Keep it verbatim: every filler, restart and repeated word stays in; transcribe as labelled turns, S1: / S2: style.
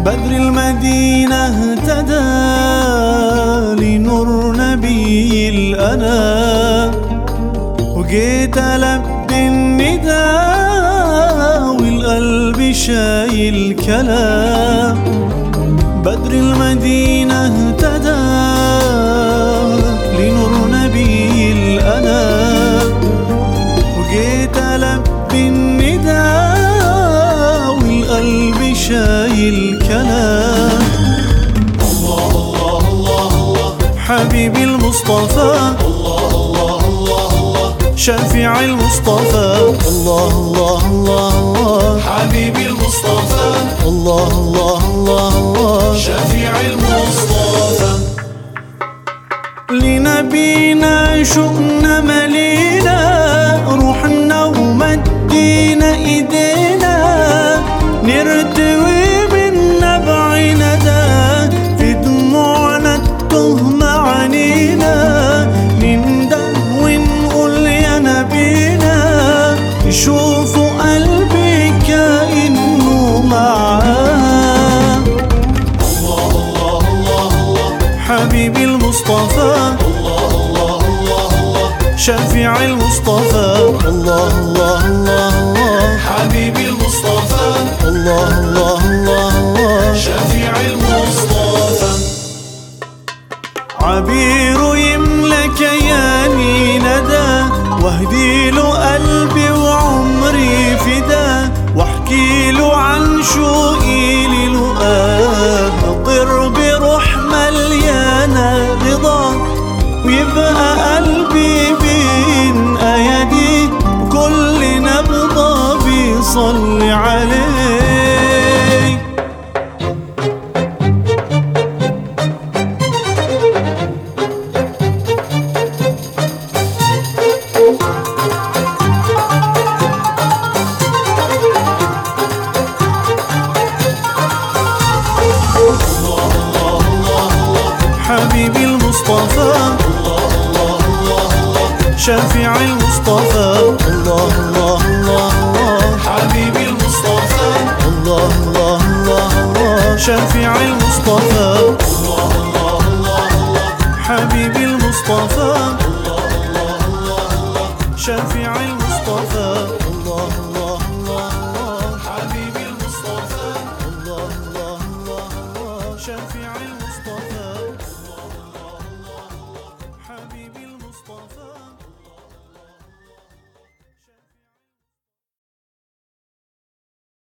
S1: بدر المدينة اهتدى لنور نبي الأنا، وجيت ألبي النداء والقلب شايل كلام. بدر المدينة اهتدى لنور نبي الأنا، وجيت ألبي النداء والقلب شايل كلام.
S2: الله الله الله الله
S1: حبيبي المصطفى،
S2: الله الله الله الله
S1: شفيع المصطفى، الله الله الله الله
S2: حبيبي المصطفى،
S1: الله الله الله الله
S2: شفيع المصطفى.
S1: لنبينا شؤنا ملينا، روحنا ومدينا ايدينا، نرتوي من نبع ندى في دموعنا التهم عنينا، ننده ونقول يا نبينا، يشوفوا قلبي كأنه معاه.
S2: الله الله الله الله
S1: حبيبي المصطفى،
S2: الله الله الله الله
S1: شفيع المصطفى، الله الله الله الله
S2: حبيبي المصطفى،
S1: الله الله الله الله
S2: شفيع المصطفى.
S1: عبير يملى كياني ندى، واهديله قلبي وعمري فدا، واحكي له عن شوقي للقاه، اطير بروح مليانة رضا، ويبقى قلبي بين ايادي، وكل نبضة بيصلي عليه. حبيبي المصطفى، شفيع المصطفى، الله الله الله الله
S2: حبيبي المصطفى،
S1: الله الله الله الله شفيع المصطفى،
S2: الله الله الله الله
S1: حبيبي المصطفى.